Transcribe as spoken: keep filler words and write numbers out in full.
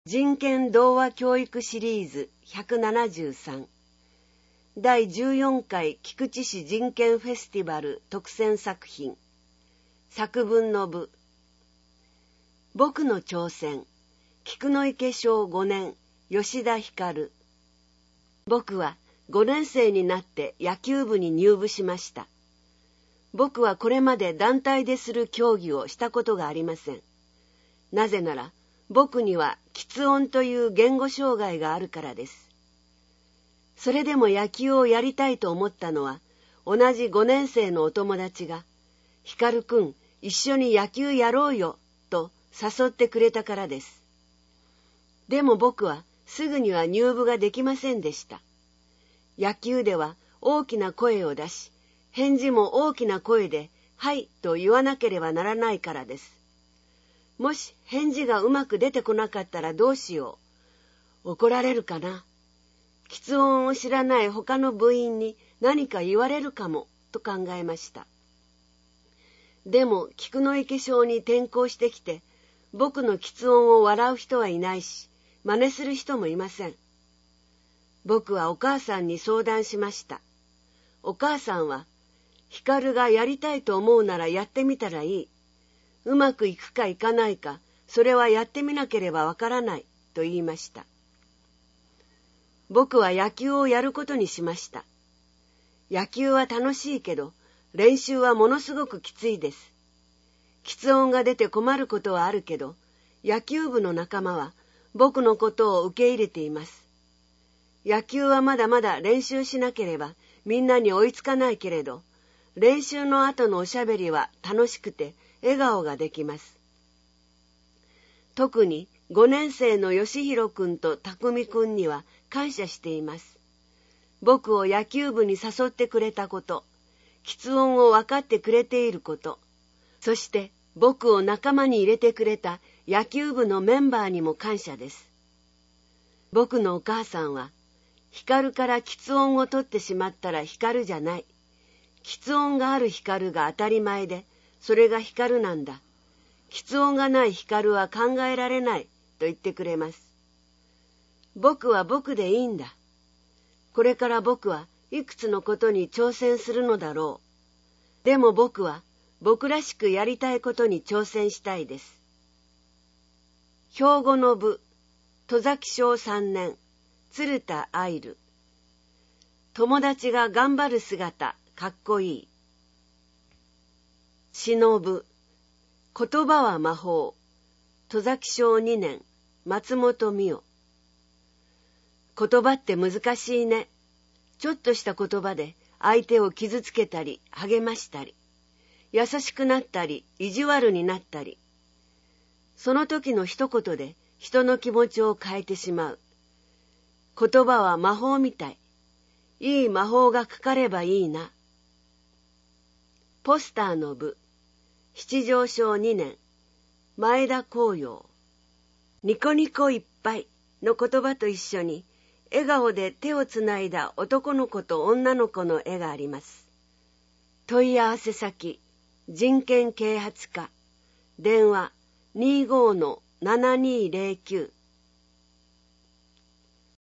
人権童話教育シリーズひゃくななじゅうさんだいじゅうよんかい菊池市人権フェスティバル特選作品作文の部僕の挑戦菊の池小ごねん吉田光僕はごねん生になって野球部に入部しました。僕はこれまで団体でする競技をしたことがありません。なぜなら僕には喫音という言語障害があるからです。それでも野球をやりたいと思ったのは、同じごねん生のお友達が、光くん、一緒に野球やろうよ、と誘ってくれたからです。でも僕はすぐには入部ができませんでした。野球では大きな声を出し、返事も大きな声で、はいと言わなければならないからです。もし返事がうまく出てこなかったらどうしよう。怒られるかな。喫音を知らない他の部員に何か言われるかもと考えました。でも菊の池小に転校してきて、僕の喫音を笑う人はいないし、真似する人もいません。僕はお母さんに相談しました。お母さんは、光がやりたいと思うならやってみたらいい。うまくいくかいかないか、それはやってみなければわからない、と言いました。僕は野球をやることにしました。野球は楽しいけど、練習はものすごくきついです。喫音が出て困ることはあるけど、野球部の仲間は僕のことを受け入れています。野球はまだまだ練習しなければみんなに追いつかないけれど、練習の後のおしゃべりは楽しくて、笑顔ができます。特にごねん生の吉弘くんと匠くんには感謝しています。僕を野球部に誘ってくれたこと、喫音を分かってくれていること、そして僕を仲間に入れてくれた野球部のメンバーにも感謝です。僕のお母さんは、光から喫音を取ってしまったら光じゃない。喫音がある光が当たり前で、それが光なんだ。喫音がない光は考えられないと言ってくれます。僕は僕でいいんだ。これから僕はいくつのことに挑戦するのだろう。でも僕は僕らしくやりたいことに挑戦したいです。兵庫の部、戸崎小さんねん、鶴田愛流。友達が頑張る姿、かっこいい。忍ぶ、言葉は魔法。戸崎小にねん、松本美代。言葉って難しいね。ちょっとした言葉で相手を傷つけたり励ましたり、優しくなったり意地悪になったり。その時の一言で人の気持ちを変えてしまう。言葉は魔法みたい。いい魔法がかかればいいな。ポスターの部。七条小にねん、前田光陽。ニコニコいっぱいの言葉と一緒に、笑顔で手をつないだ男の子と女の子の絵があります。問い合わせ先、人権啓発課、電話 にじゅうごのななにーぜろきゅう